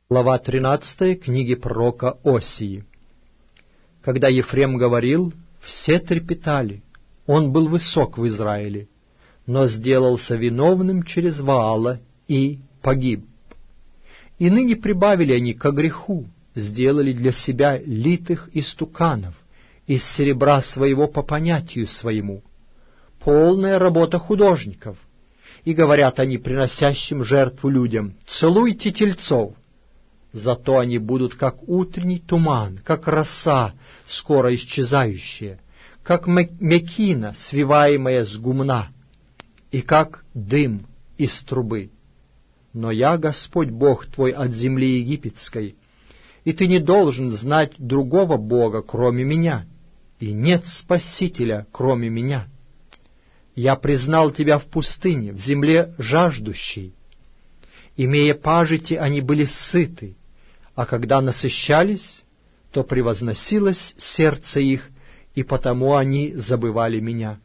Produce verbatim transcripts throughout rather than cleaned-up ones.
Глава тринадцатая книги пророка Осии. Когда Ефрем говорил, все трепетали. Он был высок в Израиле, но сделался виновным через Ваала и погиб. И ныне прибавили они ко греху, сделали для себя литых истуканов из серебра своего по понятию своему. Полная работа художников. И говорят они приносящим жертву людям: целуйте тельцов. Зато они будут как утренний туман, как роса, скоро исчезающая, как мекина, свиваемая с гумна, и как дым из трубы. Но я, Господь Бог твой, от земли египетской, и ты не должен знать другого Бога, кроме меня, и нет Спасителя, кроме меня. Я признал тебя в пустыне, в земле жаждущей. Имея пажити, они были сыты, а когда насыщались, то превозносилось сердце их, и потому они забывали меня.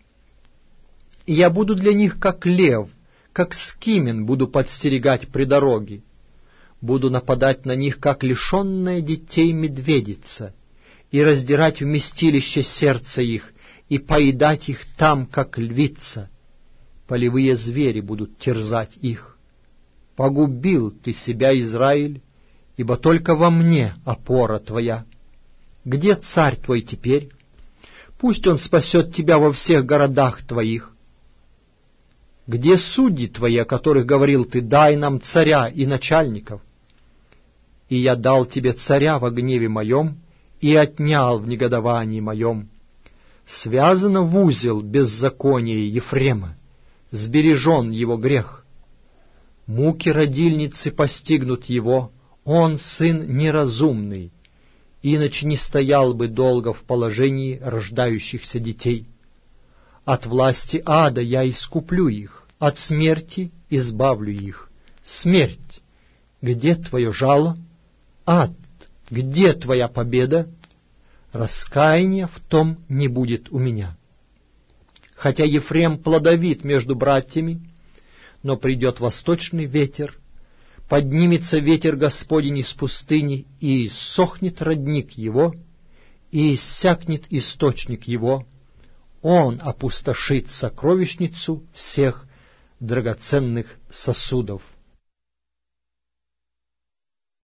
И я буду для них как лев, как скимен буду подстерегать при дороге. Буду нападать на них, как лишенная детей медведица, и раздирать вместилище сердца их, и поедать их там, как львица. Полевые звери будут терзать их. Погубил ты себя, Израиль, ибо только во мне опора твоя. Где царь твой теперь? Пусть он спасет тебя во всех городах твоих. Где судьи твои, о которых говорил ты: дай нам царя и начальников? И я дал тебе царя во гневе моем и отнял в негодовании моем. Связано в узел беззаконие Ефрема, сбережен его грех. Муки родильницы постигнут его, он сын неразумный, иначе не стоял бы долго в положении рождающихся детей. От власти ада я искуплю их, от смерти избавлю их. Смерть, где твое жало? Ад, где твоя победа? Раскаяния в том не будет у меня. Хотя Ефрем плодовит между братьями, но придет восточный ветер, поднимется ветер Господень из пустыни, и иссохнет родник его, и иссякнет источник его. Он опустошит сокровищницу всех драгоценных сосудов.